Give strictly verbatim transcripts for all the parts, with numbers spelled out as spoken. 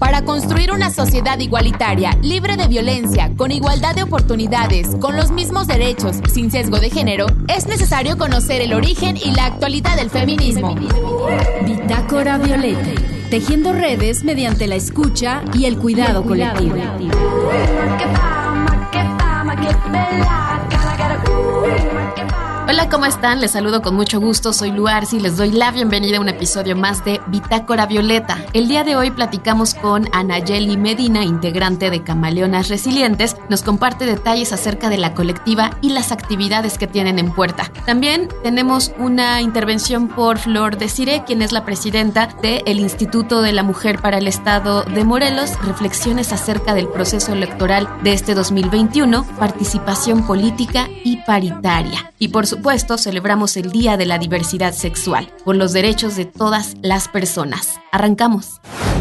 Para construir una sociedad igualitaria, libre de violencia, con igualdad de oportunidades, con los mismos derechos, sin sesgo de género, es necesario conocer el origen y la actualidad del feminismo. Bitácora Violeta, tejiendo redes mediante la escucha y el cuidado colectivo. Hola, ¿cómo están? Les saludo con mucho gusto, soy Lu Arce y les doy la bienvenida a un episodio más de Bitácora Violeta. El día de hoy platicamos con Anayeli Medina, integrante de Camaleonas Resilientes. Nos comparte detalles acerca de la colectiva y las actividades que tienen en puerta. También tenemos una intervención por Flor Desiré, quien es la presidenta del Instituto de la Mujer para el Estado de Morelos. Reflexiones acerca del proceso electoral de este dos mil veintiuno, participación política y paritaria. Y por supuesto, celebramos el Día de la Diversidad Sexual, por los derechos de todas las personas. Arrancamos.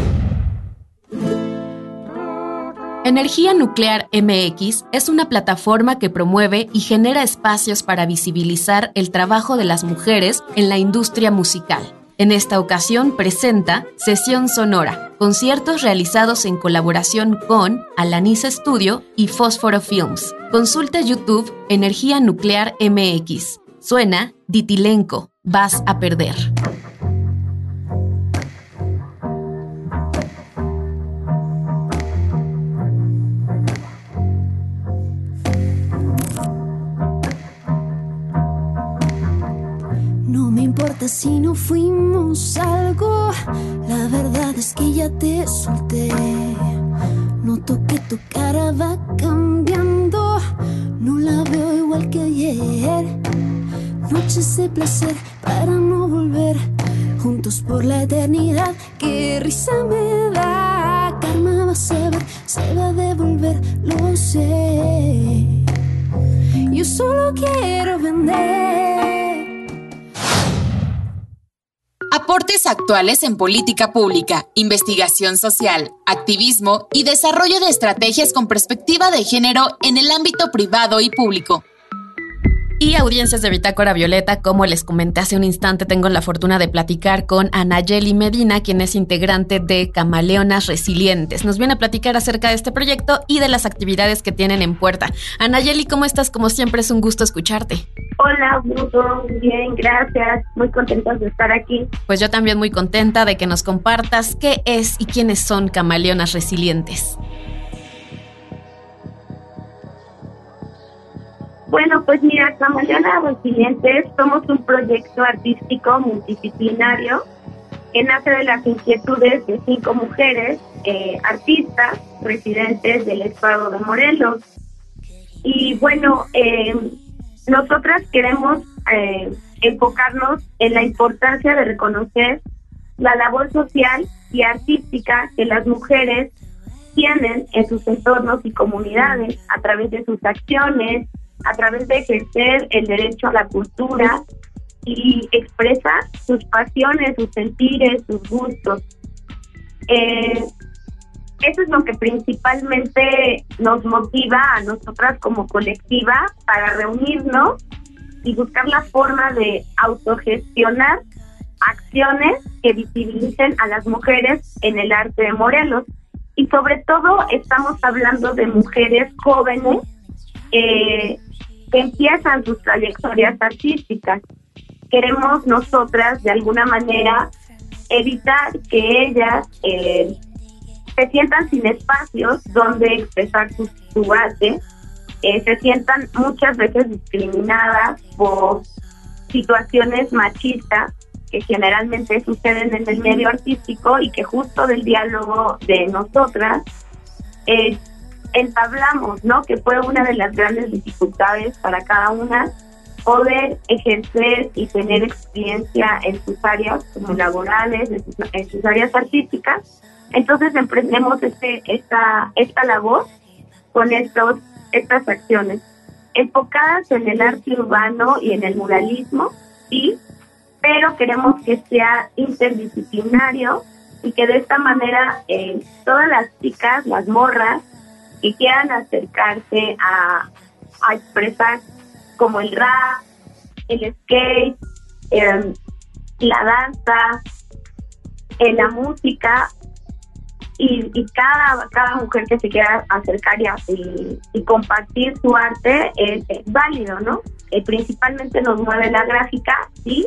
Energía Nuclear M X es una plataforma que promueve y genera espacios para visibilizar el trabajo de las mujeres en la industria musical. En esta ocasión presenta Sesión Sonora, conciertos realizados en colaboración con Alanis Studio y Fósforo Films. Consulta YouTube Energía Nuclear M X. Suena Ditilenco, vas a perder. No me importa si no fuimos algo, la verdad es que ya te solté. Noto que tu cara va cambiando, no la veo igual que ayer. Noches de placer para no volver, juntos por la eternidad. Qué risa me da, karma vas a ver, se va a devolver, lo sé. Yo solo quiero vender. Aportes actuales en política pública, investigación social, activismo y desarrollo de estrategias con perspectiva de género en el ámbito privado y público. Y audiencias de Bitácora Violeta, como les comenté hace un instante, tengo la fortuna de platicar con Anayeli Medina, quien es integrante de Camaleonas Resilientes. Nos viene a platicar acerca de este proyecto y de las actividades que tienen en puerta. Anayeli, ¿cómo estás? Como siempre, es un gusto escucharte. Hola, gusto, bien, gracias. Muy contentos de estar aquí. Pues yo también muy contenta de que nos compartas qué es y quiénes son Camaleonas Resilientes. Bueno, pues mira, Camaleonas Resilientes somos un proyecto artístico multidisciplinario que nace de las inquietudes de cinco mujeres eh, artistas residentes del estado de Morelos. Y bueno, eh, nosotras queremos eh, enfocarnos en la importancia de reconocer la labor social y artística que las mujeres tienen en sus entornos y comunidades a través de sus acciones, a través de ejercer el derecho a la cultura y expresar sus pasiones, sus sentires, sus gustos. Eh, eso es lo que principalmente nos motiva a nosotras como colectiva para reunirnos y buscar la forma de autogestionar acciones que visibilicen a las mujeres en el arte de Morelos. Y sobre todo estamos hablando de mujeres jóvenes eh, que empiezan sus trayectorias artísticas. Queremos nosotras, de alguna manera, evitar que ellas eh, se sientan sin espacios donde expresar su, su arte, eh, se sientan muchas veces discriminadas por situaciones machistas que generalmente suceden en el medio artístico y que justo del diálogo de nosotras eh, entablamos, ¿no? Que fue una de las grandes dificultades para cada una poder ejercer y tener experiencia en sus áreas como laborales, en sus, en sus áreas artísticas. Entonces emprendemos este esta esta labor con estos estas acciones enfocadas en el arte urbano y en el muralismo, sí, pero queremos que sea interdisciplinario y que de esta manera eh, todas las chicas, las morras, que quieran acercarse a, a expresar como el rap, el skate, eh, la danza, eh, la música y, y cada, cada mujer que se quiera acercar y, y, y compartir su arte es, es válido, ¿no? Eh, principalmente nos mueve la gráfica, sí,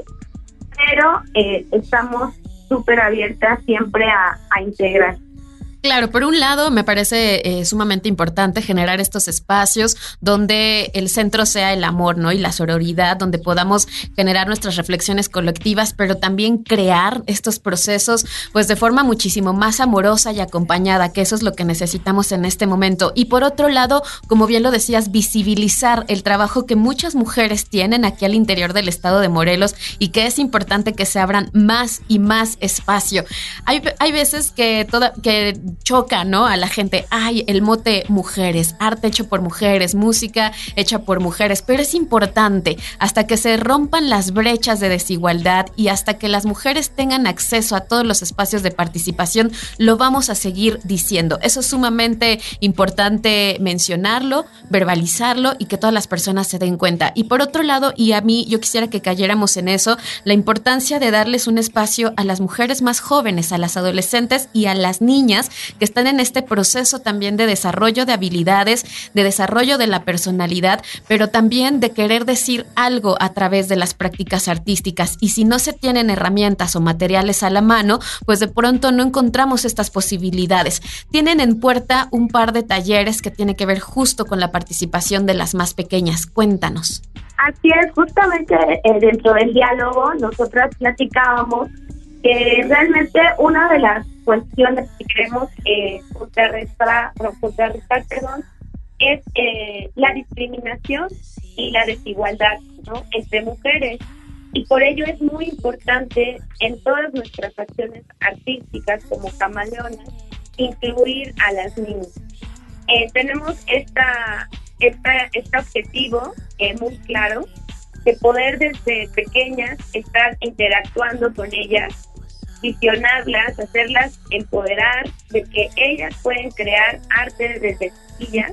pero eh, estamos súper abiertas siempre a, a integrar. Claro, por un lado me parece eh, sumamente importante generar estos espacios donde el centro sea el amor, ¿no? Y la sororidad, donde podamos generar nuestras reflexiones colectivas, pero también crear estos procesos pues de forma muchísimo más amorosa y acompañada, que eso es lo que necesitamos en este momento. Y por otro lado, como bien lo decías, visibilizar el trabajo que muchas mujeres tienen aquí al interior del estado de Morelos y que es importante que se abran más y más espacio. Hay, hay veces que toda, que choca, ¿no? A la gente, ay, el mote mujeres, arte hecho por mujeres, música hecha por mujeres, pero es importante hasta que se rompan las brechas de desigualdad y hasta que las mujeres tengan acceso a todos los espacios de participación, lo vamos a seguir diciendo. Eso es sumamente importante mencionarlo, verbalizarlo y que todas las personas se den cuenta. Y por otro lado, y a mí yo quisiera que cayéramos en eso, la importancia de darles un espacio a las mujeres más jóvenes, a las adolescentes y a las niñas que están en este proceso también de desarrollo de habilidades, de desarrollo de la personalidad, pero también de querer decir algo a través de las prácticas artísticas. Y si no se tienen herramientas o materiales a la mano, pues de pronto no encontramos estas posibilidades. Tienen en puerta un par de talleres que tienen que ver justo con la participación de las más pequeñas. Cuéntanos. Así es, justamente eh, dentro del diálogo nosotras platicábamos que realmente una de las cuestiones que queremos eh, contrarrestar, no, contrarrestar perdón, es eh, la discriminación y la desigualdad, ¿no?, entre mujeres. Y por ello es muy importante en todas nuestras acciones artísticas como Camaleonas incluir a las niñas. Eh, tenemos esta, esta, este objetivo eh, muy claro de poder desde pequeñas estar interactuando con ellas, visionarlas, hacerlas empoderar de que ellas pueden crear arte desde chiquillas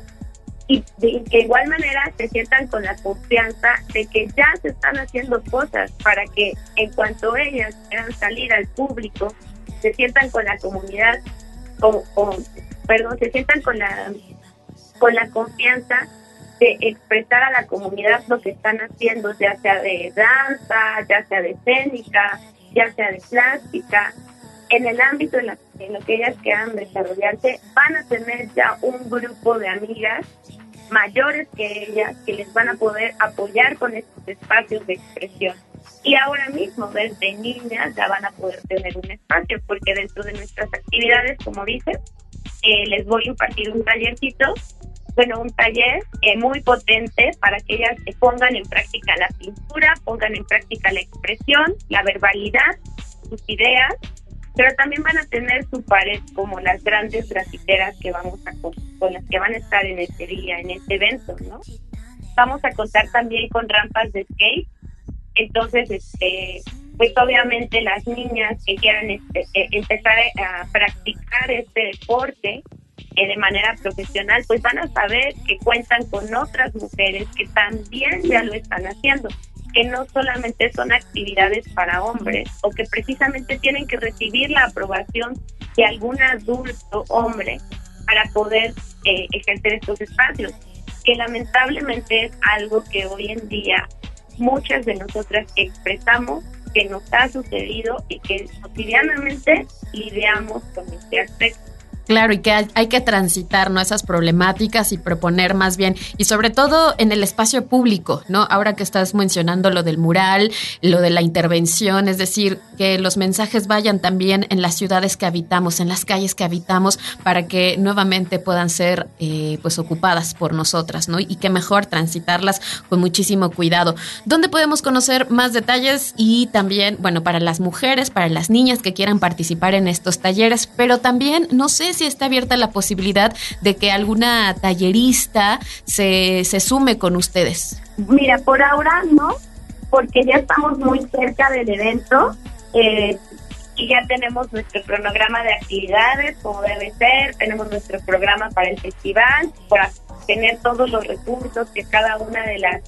y de que igual manera se sientan con la confianza de que ya se están haciendo cosas para que en cuanto ellas quieran salir al público se sientan con la comunidad, con, con, perdón, se sientan con la con la confianza de expresar a la comunidad lo que están haciendo, ya sea de danza, ya sea de escénica, ya sea de plástica. En el ámbito en, la, en lo que ellas quieran desarrollarse, van a tener ya un grupo de amigas mayores que ellas que les van a poder apoyar con estos espacios de expresión. Y ahora mismo, desde niñas, ya van a poder tener un espacio, porque dentro de nuestras actividades, como dices, eh, les voy a impartir un tallercito, bueno, un taller eh, muy potente para que ellas eh, pongan en práctica la pintura, pongan en práctica la expresión, la verbalidad, sus ideas, pero también van a tener su pared como las grandes grafiteras que vamos a con, con las que van a estar en este día, en este evento, ¿no? Vamos a contar también con rampas de skate, entonces, este, pues obviamente las niñas que quieran este, eh, empezar a, a practicar este deporte Eh, de manera profesional, pues van a saber que cuentan con otras mujeres que también ya lo están haciendo, que no solamente son actividades para hombres o que precisamente tienen que recibir la aprobación de algún adulto hombre para poder eh, ejercer estos espacios, que lamentablemente es algo que hoy en día muchas de nosotras expresamos que nos ha sucedido y que cotidianamente lidiamos con este aspecto. Claro, y que hay, hay que transitar, ¿no?, esas problemáticas y proponer más bien, y sobre todo en el espacio público, ¿no? Ahora que estás mencionando lo del mural, lo de la intervención, es decir, que los mensajes vayan también en las ciudades que habitamos, en las calles que habitamos, para que nuevamente puedan ser eh, pues ocupadas por nosotras, ¿no? Y que mejor transitarlas con muchísimo cuidado. ¿Dónde podemos conocer más detalles? Y también, bueno, para las mujeres, para las niñas que quieran participar en estos talleres, pero también, no sé si está abierta la posibilidad de que alguna tallerista se, se sume con ustedes. Mira, por ahora no, porque ya estamos muy cerca del evento eh, y ya tenemos nuestro cronograma de actividades, como debe ser, tenemos nuestro programa para el festival, para tener todos los recursos que cada una de las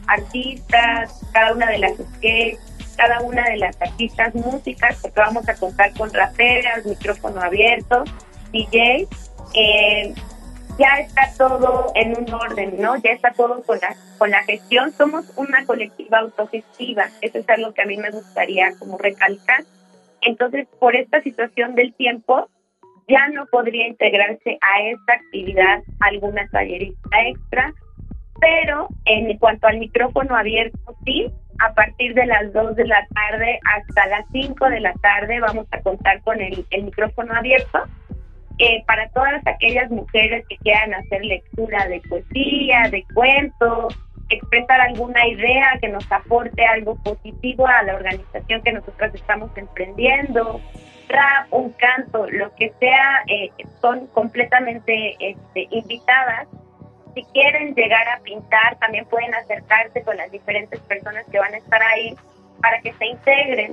artistas, cada una de las sketches, cada una de las artistas músicas, porque vamos a contar con raperas, micrófono abierto, D J, eh, ya está todo en un orden, ¿no? Ya está todo con la, con la gestión. Somos una colectiva autogestiva, eso es algo que a mí me gustaría como recalcar. Entonces, por esta situación del tiempo, ya no podría integrarse a esta actividad alguna tallerista extra, pero en cuanto al micrófono abierto, sí, a partir de las dos de la tarde hasta las cinco de la tarde vamos a contar con el, el micrófono abierto. Eh, para todas aquellas mujeres que quieran hacer lectura de poesía, de cuentos, expresar alguna idea que nos aporte algo positivo a la organización que nosotras estamos emprendiendo, rap, un canto, lo que sea, eh, son completamente este, invitadas. Si quieren llegar a pintar, también pueden acercarse con las diferentes personas que van a estar ahí para que se integren.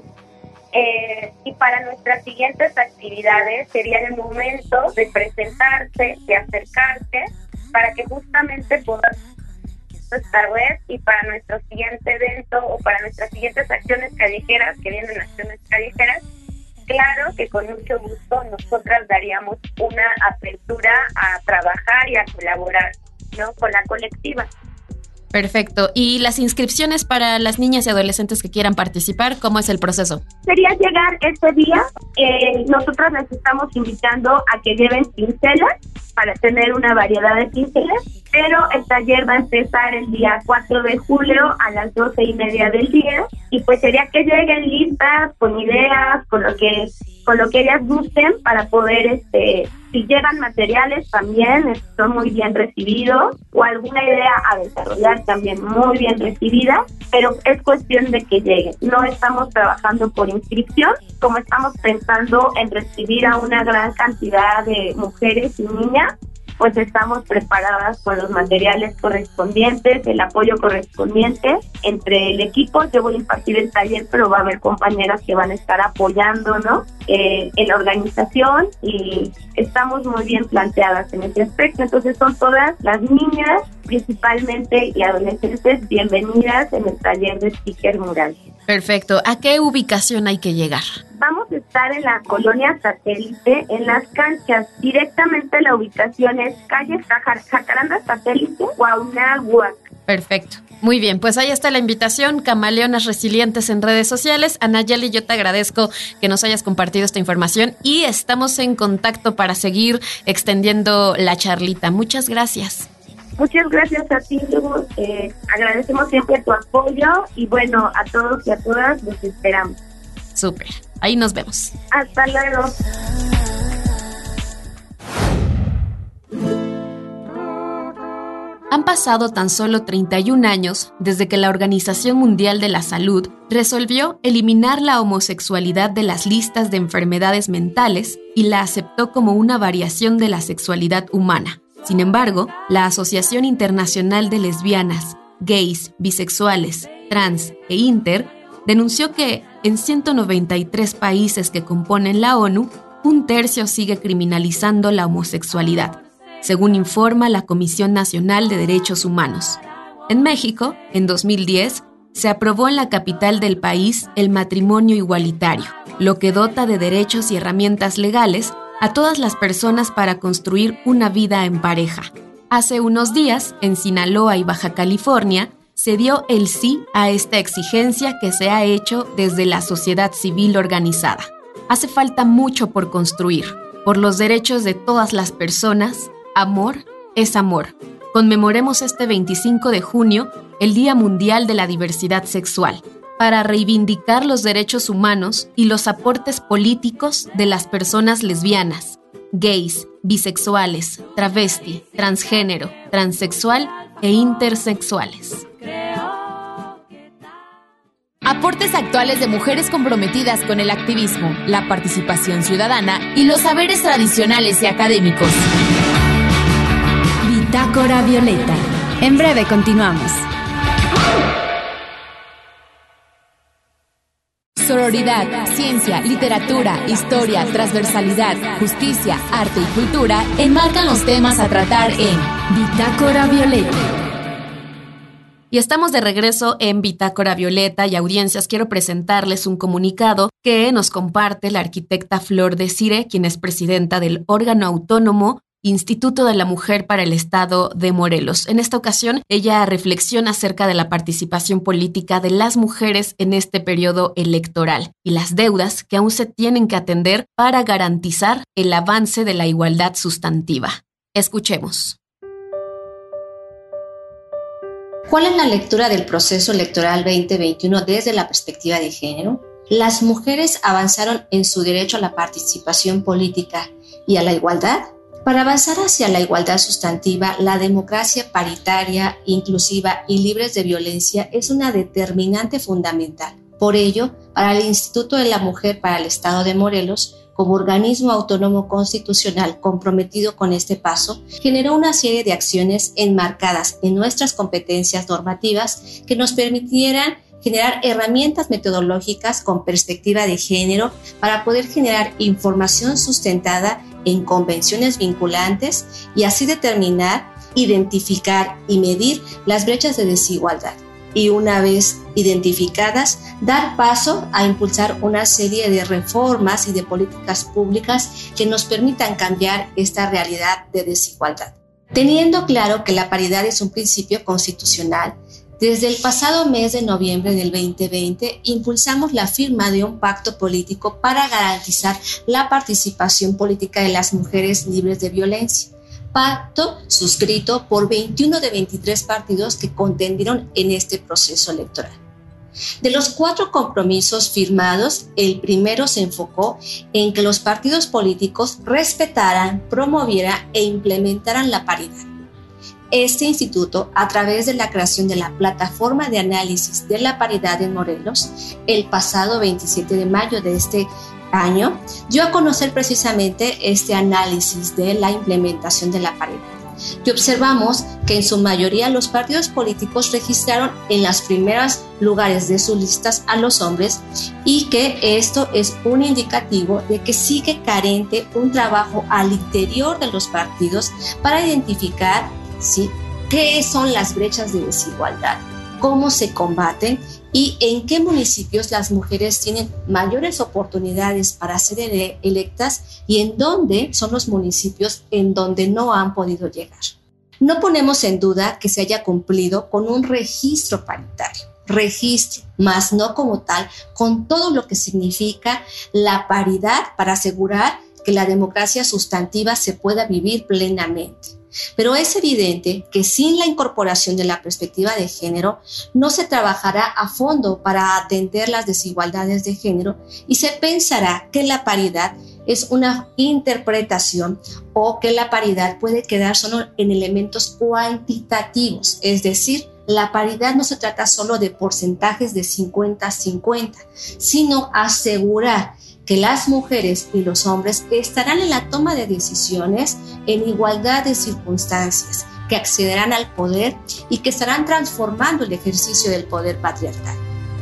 Eh, y para nuestras siguientes actividades sería el momento de presentarse, de acercarse, para que justamente podamos esta red y para nuestro siguiente evento o para nuestras siguientes acciones callejeras, que vienen acciones callejeras, claro que con mucho gusto nosotras daríamos una apertura a trabajar y a colaborar, ¿no?, con la colectiva. Perfecto. ¿Y las inscripciones para las niñas y adolescentes que quieran participar, cómo es el proceso? Sería llegar ese día. Eh, nosotros les estamos invitando a que lleven pincelas para tener una variedad de pinceles, pero el taller va a empezar el día cuatro de julio a las doce y media del día, y pues sería que lleguen listas, con ideas, con lo que con lo que ellas gusten para poder, este, si llevan materiales también, son muy bien recibidos, o alguna idea a desarrollar también muy bien recibida, pero es cuestión de que lleguen. No estamos trabajando por inscripción, como estamos pensando en recibir a una gran cantidad de mujeres y niñas, pues estamos preparadas con los materiales correspondientes, el apoyo correspondiente entre el equipo. Yo voy a impartir el taller, pero va a haber compañeras que van a estar apoyando, ¿no?, eh, en la organización, y estamos muy bien planteadas en ese aspecto. Entonces son todas las niñas, principalmente, y adolescentes bienvenidas en el taller de sticker mural. Perfecto. ¿A qué ubicación hay que llegar? Vamos a estar en la colonia Satélite, en las canchas. Directamente la ubicación es calle Jacaranda Satélite, Guaunahuac. Perfecto. Muy bien, pues ahí está la invitación, Camaleonas Resilientes en redes sociales. Anayeli, yo te agradezco que nos hayas compartido esta información y estamos en contacto para seguir extendiendo la charlita. Muchas gracias. Muchas gracias a ti, Lu. Eh, agradecemos siempre tu apoyo y bueno, a todos y a todas los esperamos. Súper, ahí nos vemos. Hasta luego. Han pasado tan solo treinta y un años desde que la Organización Mundial de la Salud resolvió eliminar la homosexualidad de las listas de enfermedades mentales y la aceptó como una variación de la sexualidad humana. Sin embargo, la Asociación Internacional de Lesbianas, Gays, Bisexuales, Trans e Inter denunció que en ciento noventa y tres países que componen la ONU, un tercio sigue criminalizando la homosexualidad, según informa la Comisión Nacional de Derechos Humanos. En México, en dos mil diez, se aprobó en la capital del país el matrimonio igualitario, lo que dota de derechos y herramientas legales a todas las personas para construir una vida en pareja. Hace unos días, en Sinaloa y Baja California, se dio el sí a esta exigencia que se ha hecho desde la sociedad civil organizada. Hace falta mucho por construir. Por los derechos de todas las personas, amor es amor. Conmemoremos este veinticinco de junio el Día Mundial de la Diversidad Sexual, para reivindicar los derechos humanos y los aportes políticos de las personas lesbianas, gays, bisexuales, travesti, transgénero, transexual e intersexuales. Aportes actuales de mujeres comprometidas con el activismo, la participación ciudadana y los saberes tradicionales y académicos. Bitácora Violeta. En breve continuamos. Sororidad, ciencia, literatura, historia, transversalidad, justicia, arte y cultura enmarcan los temas a tratar en Bitácora Violeta. Y estamos de regreso en Bitácora Violeta y audiencias. Quiero presentarles un comunicado que nos comparte la arquitecta Flor Desiré, quien es presidenta del órgano autónomo Instituto de la Mujer para el Estado de Morelos. En esta ocasión, ella reflexiona acerca de la participación política de las mujeres en este periodo electoral y las deudas que aún se tienen que atender para garantizar el avance de la igualdad sustantiva. Escuchemos. ¿Cuál es la lectura del proceso electoral veinte veintiuno desde la perspectiva de género? ¿Las mujeres avanzaron en su derecho a la participación política y a la igualdad? Para avanzar hacia la igualdad sustantiva, la democracia paritaria, inclusiva y libre de violencia es una determinante fundamental. Por ello, para el Instituto de la Mujer para el Estado de Morelos, como organismo autónomo constitucional comprometido con este paso, generó una serie de acciones enmarcadas en nuestras competencias normativas que nos permitieran generar herramientas metodológicas con perspectiva de género para poder generar información sustentada en convenciones vinculantes y así determinar, identificar y medir las brechas de desigualdad. Y una vez identificadas, dar paso a impulsar una serie de reformas y de políticas públicas que nos permitan cambiar esta realidad de desigualdad. Teniendo claro que la paridad es un principio constitucional, desde el pasado mes de noviembre del veinte veinte impulsamos la firma de un pacto político para garantizar la participación política de las mujeres libres de violencia. Pacto suscrito por veintiuno de veintitrés partidos que contendieron en este proceso electoral. De los cuatro compromisos firmados, el primero se enfocó en que los partidos políticos respetaran, promovieran e implementaran la paridad. Este instituto, a través de la creación de la Plataforma de Análisis de la Paridad en Morelos, el pasado veintisiete de mayo de este año, dio a conocer precisamente este análisis de la implementación de la paridad. Y observamos que en su mayoría los partidos políticos registraron en los primeros lugares de sus listas a los hombres y que esto es un indicativo de que sigue carente un trabajo al interior de los partidos para identificar ¿sí? qué son las brechas de desigualdad, cómo se combaten y en qué municipios las mujeres tienen mayores oportunidades para ser ele- electas y en dónde son los municipios en donde no han podido llegar. No ponemos en duda que se haya cumplido con un registro paritario, registro, más no como tal, con todo lo que significa la paridad para asegurar que la democracia sustantiva se pueda vivir plenamente. Pero es evidente que sin la incorporación de la perspectiva de género no se trabajará a fondo para atender las desigualdades de género y se pensará que la paridad es una interpretación o que la paridad puede quedar solo en elementos cuantitativos, es decir, la paridad no se trata solo de porcentajes de cincuenta a cincuenta, sino asegurar que las mujeres y los hombres estarán en la toma de decisiones en igualdad de circunstancias, que accederán al poder y que estarán transformando el ejercicio del poder patriarcal.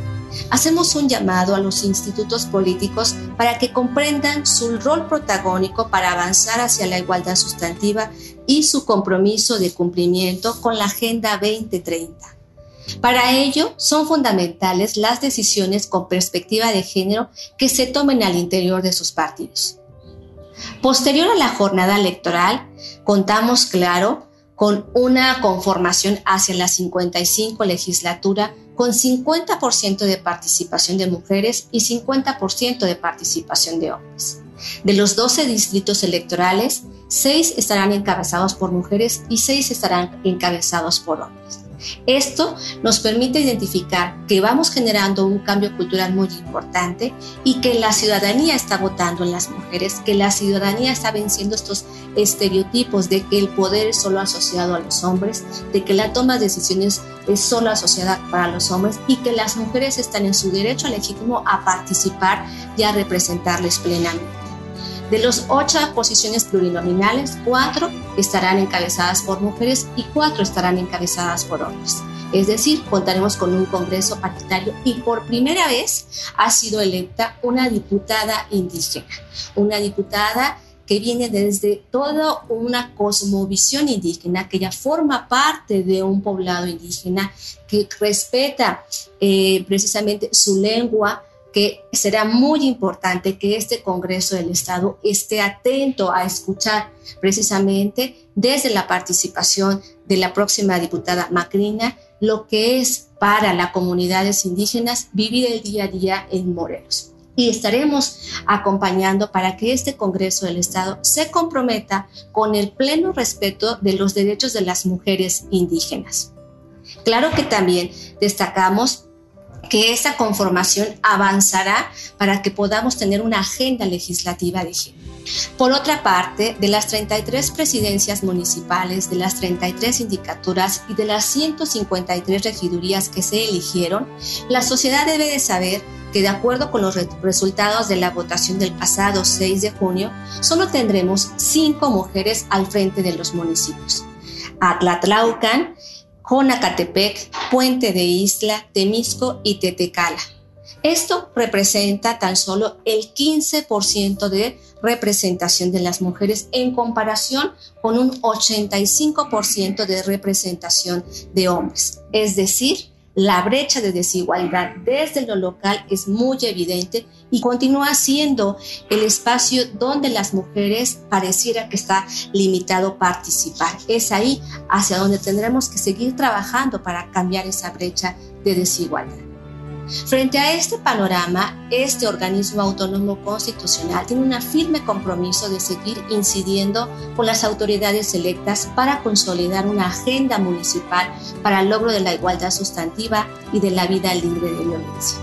Hacemos un llamado a los institutos políticos para que comprendan su rol protagónico para avanzar hacia la igualdad sustantiva y su compromiso de cumplimiento con la Agenda veinte treinta. Para ello, son fundamentales las decisiones con perspectiva de género que se tomen al interior de sus partidos. Posterior a la jornada electoral, contamos, claro, con una conformación hacia la cincuenta y cinco legislatura con cincuenta por ciento de participación de mujeres y cincuenta por ciento de participación de hombres. De los doce distritos electorales, seis estarán encabezados por mujeres y seis estarán encabezados por hombres. Esto nos permite identificar que vamos generando un cambio cultural muy importante y que la ciudadanía está votando en las mujeres, que la ciudadanía está venciendo estos estereotipos de que el poder es solo asociado a los hombres, de que la toma de decisiones es solo asociada para los hombres y que las mujeres están en su derecho legítimo a participar y a representarles plenamente. De las ocho posiciones plurinominales, cuatro estarán encabezadas por mujeres y cuatro estarán encabezadas por hombres. Es decir, contaremos con un congreso paritario y por primera vez ha sido electa una diputada indígena, una diputada que viene desde toda una cosmovisión indígena, que ya forma parte de un poblado indígena, que respeta eh, precisamente su lengua, que será muy importante que este Congreso del Estado esté atento a escuchar precisamente desde la participación de la próxima diputada Macrina lo que es para las comunidades indígenas vivir el día a día en Morelos. Y estaremos acompañando para que este Congreso del Estado se comprometa con el pleno respeto de los derechos de las mujeres indígenas. Claro que también destacamos que esta conformación avanzará para que podamos tener una agenda legislativa de género. Por otra parte, de las treinta y tres presidencias municipales, de las treinta y tres sindicaturas y de las ciento cincuenta y tres regidurías que se eligieron, la sociedad debe de saber que de acuerdo con los re- resultados de la votación del pasado seis de junio, solo tendremos cinco mujeres al frente de los municipios: Atlatlaucan, Jonacatepec, Puente de Isla, Temisco y Tetecala. Esto representa tan solo el quince por ciento de representación de las mujeres en comparación con un ochenta y cinco por ciento de representación de hombres. Es decir, la brecha de desigualdad desde lo local es muy evidente y continúa siendo el espacio donde las mujeres pareciera que está limitado participar. Es ahí hacia donde tendremos que seguir trabajando para cambiar esa brecha de desigualdad. Frente a este panorama, este organismo autónomo constitucional tiene un firme compromiso de seguir incidiendo con las autoridades electas para consolidar una agenda municipal para el logro de la igualdad sustantiva y de la vida libre de violencia.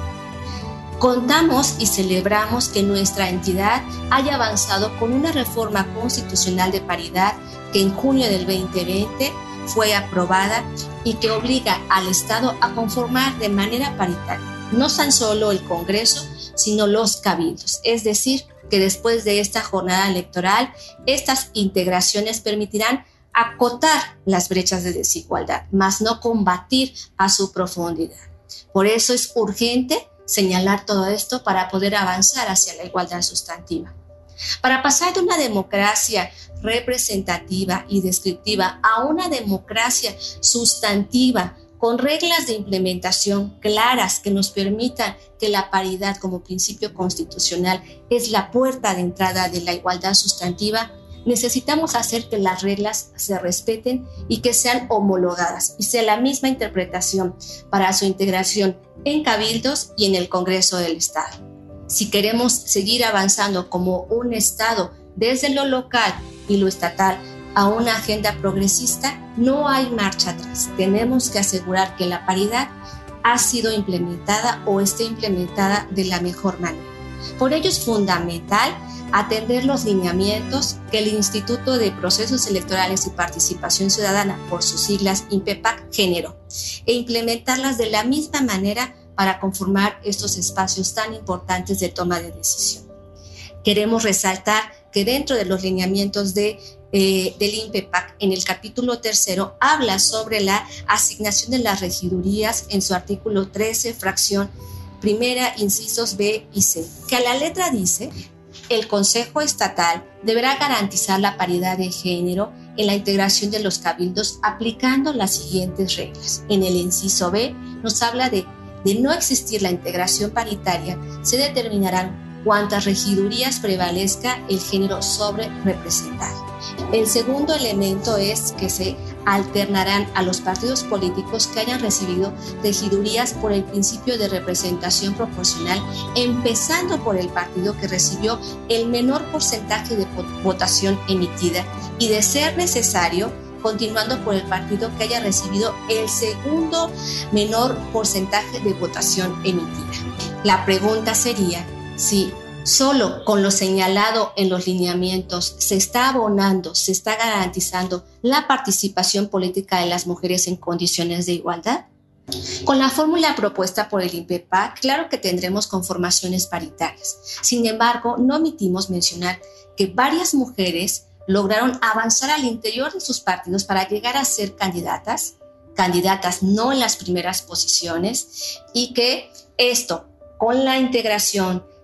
Contamos y celebramos que nuestra entidad haya avanzado con una reforma constitucional de paridad que en junio del veinte veinte fue aprobada y que obliga al Estado a conformar de manera paritaria no tan solo el Congreso, sino los cabildos. Es decir, que después de esta jornada electoral, estas integraciones permitirán acotar las brechas de desigualdad, más no combatir a su profundidad. Por eso es urgente señalar todo esto para poder avanzar hacia la igualdad sustantiva. Para pasar de una democracia representativa y descriptiva a una democracia sustantiva con reglas de implementación claras que nos permitan que la paridad como principio constitucional es la puerta de entrada de la igualdad sustantiva, necesitamos hacer que las reglas se respeten y que sean homologadas y sea la misma interpretación para su integración en cabildos y en el Congreso del Estado. Si queremos seguir avanzando como un Estado desde lo local y lo estatal a una agenda progresista, no hay marcha atrás. Tenemos que asegurar que la paridad ha sido implementada o esté implementada de la mejor manera. Por ello es fundamental atender los lineamientos que el Instituto de Procesos Electorales y Participación Ciudadana, por sus siglas INPEPAC, generó e implementarlas de la misma manera para conformar estos espacios tan importantes de toma de decisión. Queremos resaltar que dentro de los lineamientos de Eh, del INPEPAC, en el capítulo tercero, habla sobre la asignación de las regidurías en su artículo trece, fracción primera, incisos B y C, que a la letra dice: el Consejo Estatal deberá garantizar la paridad de género en la integración de los cabildos aplicando las siguientes reglas. En el inciso B nos habla de, de no existir la integración paritaria, se determinarán cuántas regidurías prevalezca el género sobre representado. El segundo elemento es que se alternarán a los partidos políticos que hayan recibido regidurías por el principio de representación proporcional, empezando por el partido que recibió el menor porcentaje de votación emitida y, de ser necesario, continuando por el partido que haya recibido el segundo menor porcentaje de votación emitida. La pregunta sería si solo con lo señalado en los lineamientos se está abonando, se está garantizando la participación política de las mujeres en condiciones de igualdad. Con la fórmula propuesta por el INPEPAC, claro que tendremos conformaciones paritarias. Sin embargo, no omitimos mencionar que varias mujeres lograron avanzar al interior de sus partidos para llegar a ser candidatas, candidatas no en las primeras posiciones, y que esto, con la integración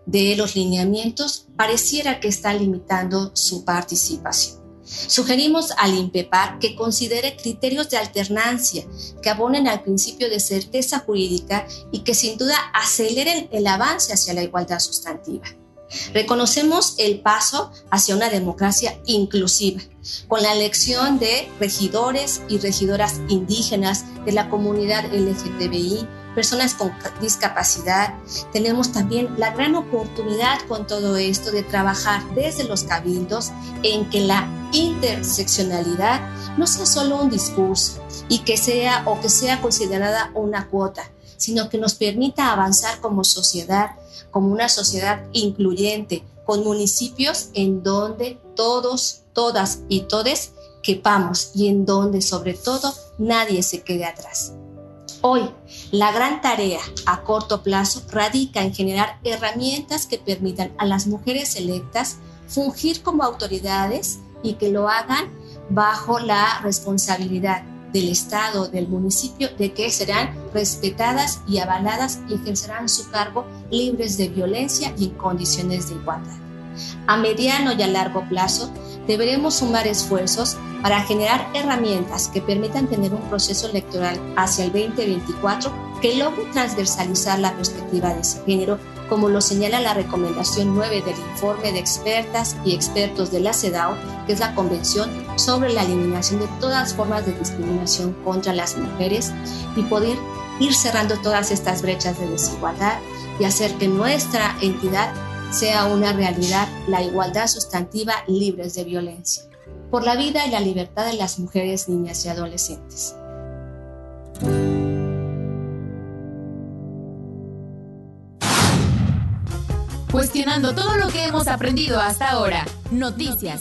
de los lineamientos pareciera que está limitando su participación. Sugerimos al INPEPAC que considere criterios de alternancia que abonen al principio de certeza jurídica y que sin duda aceleren el avance hacia la igualdad sustantiva. Reconocemos el paso hacia una democracia inclusiva, con la elección de regidores y regidoras indígenas de la comunidad L G T B I, personas con discapacidad. Tenemos también la gran oportunidad con todo esto de trabajar desde los cabildos en que la interseccionalidad no sea solo un discurso y que sea o que sea considerada una cuota, sino que nos permita avanzar como sociedad, como una sociedad incluyente, con municipios en donde todos, todas y todes quepamos y en donde sobre todo nadie se quede atrás. Hoy, la gran tarea a corto plazo radica en generar herramientas que permitan a las mujeres electas fungir como autoridades y que lo hagan bajo la responsabilidad del Estado, del municipio, de que serán respetadas y avaladas y ejercerán su cargo libres de violencia y en condiciones de igualdad. A mediano y a largo plazo, deberemos sumar esfuerzos para generar herramientas que permitan tener un proceso electoral hacia el veinte veinticuatro que logre transversalizar la perspectiva de género, como lo señala la recomendación nueve del informe de expertas y expertos de la CEDAW, que es la Convención sobre la Eliminación de todas formas de discriminación contra las mujeres, y poder ir cerrando todas estas brechas de desigualdad y hacer que nuestra entidad sea una realidad, la igualdad sustantiva, libres de violencia, por la vida y la libertad de las mujeres, niñas y adolescentes. Cuestionando todo lo que hemos aprendido hasta ahora. Noticias.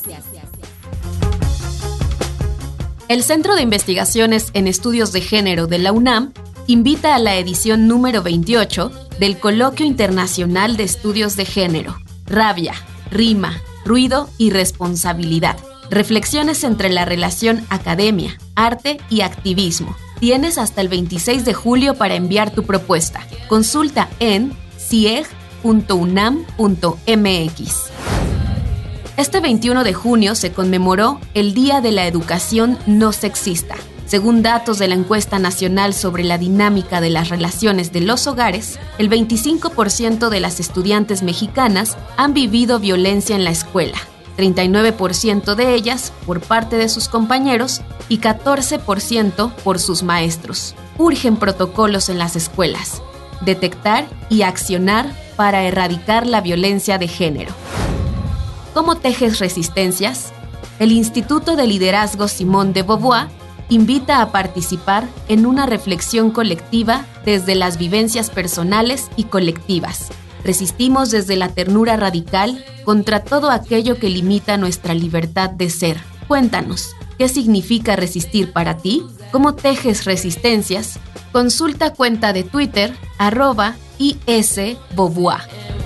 El Centro de Investigaciones en Estudios de Género de la UNAM invita a la edición número veintiocho del Coloquio Internacional de Estudios de Género, Rabia, Rima, Ruido y Responsabilidad. Reflexiones entre la relación academia, arte y activismo. Tienes hasta el veintiséis de julio para enviar tu propuesta. Consulta en cieg punto unam punto mx. Este veintiuno de junio se conmemoró el Día de la Educación No Sexista. Según datos de la Encuesta Nacional sobre la Dinámica de las Relaciones de los Hogares, el veinticinco por ciento de las estudiantes mexicanas han vivido violencia en la escuela, treinta y nueve por ciento de ellas por parte de sus compañeros y catorce por ciento por sus maestros. Urgen protocolos en las escuelas, detectar y accionar para erradicar la violencia de género. ¿Cómo tejes resistencias? El Instituto de Liderazgo Simone de Beauvoir invita a participar en una reflexión colectiva desde las vivencias personales y colectivas. Resistimos desde la ternura radical contra todo aquello que limita nuestra libertad de ser. Cuéntanos, ¿qué significa resistir para ti? ¿Cómo tejes resistencias? Consulta cuenta de Twitter, arroba isbeauvoir.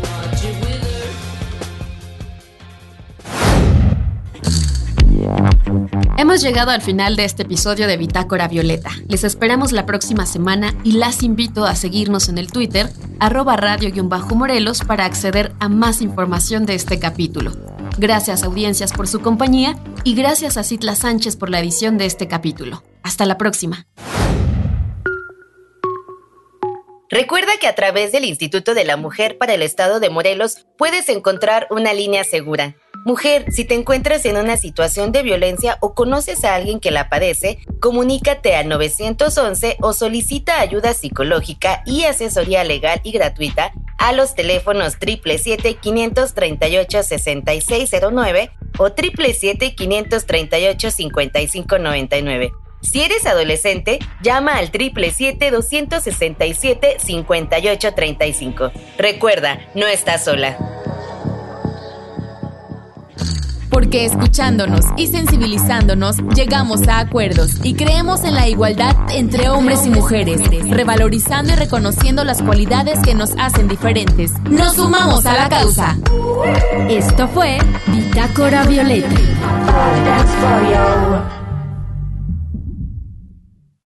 Hemos llegado al final de este episodio de Bitácora Violeta. Les esperamos la próxima semana y las invito a seguirnos en el Twitter, arroba radio-morelos, para acceder a más información de este capítulo. Gracias, audiencias, por su compañía y gracias a Citla Sánchez por la edición de este capítulo. Hasta la próxima. Recuerda que a través del Instituto de la Mujer para el Estado de Morelos puedes encontrar una línea segura. Mujer, si te encuentras en una situación de violencia o conoces a alguien que la padece, comunícate al nueve once o solicita ayuda psicológica y asesoría legal y gratuita a los teléfonos siete siete siete, cinco tres ocho, seis seis cero nueve o siete siete siete, cinco tres ocho, cinco cinco nueve nueve. Si eres adolescente, llama al siete siete siete, dos seis siete, cinco ocho tres cinco. Recuerda, no estás sola. Porque escuchándonos y sensibilizándonos, llegamos a acuerdos y creemos en la igualdad entre hombres y mujeres, revalorizando y reconociendo las cualidades que nos hacen diferentes. ¡Nos sumamos a la causa! Esto fue Bitácora Violeta.